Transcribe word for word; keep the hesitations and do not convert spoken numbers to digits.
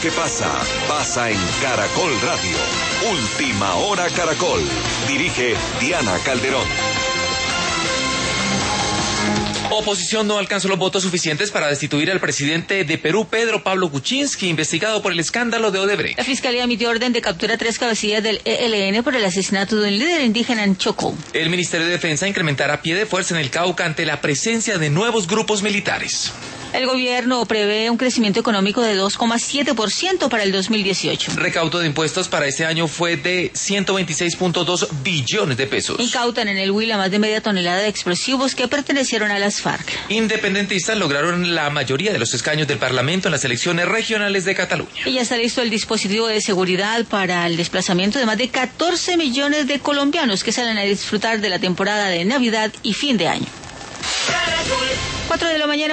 que pasa, pasa en Caracol Radio. Última Hora Caracol. Dirige Diana Calderón. Oposición no alcanzó los votos suficientes para destituir al presidente de Perú, Pedro Pablo Kuczynski, investigado por el escándalo de Odebrecht. La Fiscalía emitió orden de captura a tres cabecillas del E L N por el asesinato de un líder indígena en Chocó. El Ministerio de Defensa incrementará pie de fuerza en el Cauca ante la presencia de nuevos grupos militares. El gobierno prevé un crecimiento económico de dos coma siete por ciento para el dos mil dieciocho. Recaudo de impuestos para este año fue de ciento veintiséis punto dos billones de pesos. Incautan en el Huila más de media tonelada de explosivos que pertenecieron a las FARC. Independentistas lograron la mayoría de los escaños del Parlamento en las elecciones regionales de Cataluña. Y ya está listo el dispositivo de seguridad para el desplazamiento de más de catorce millones de colombianos que salen a disfrutar de la temporada de Navidad y fin de año. cuatro de la mañana.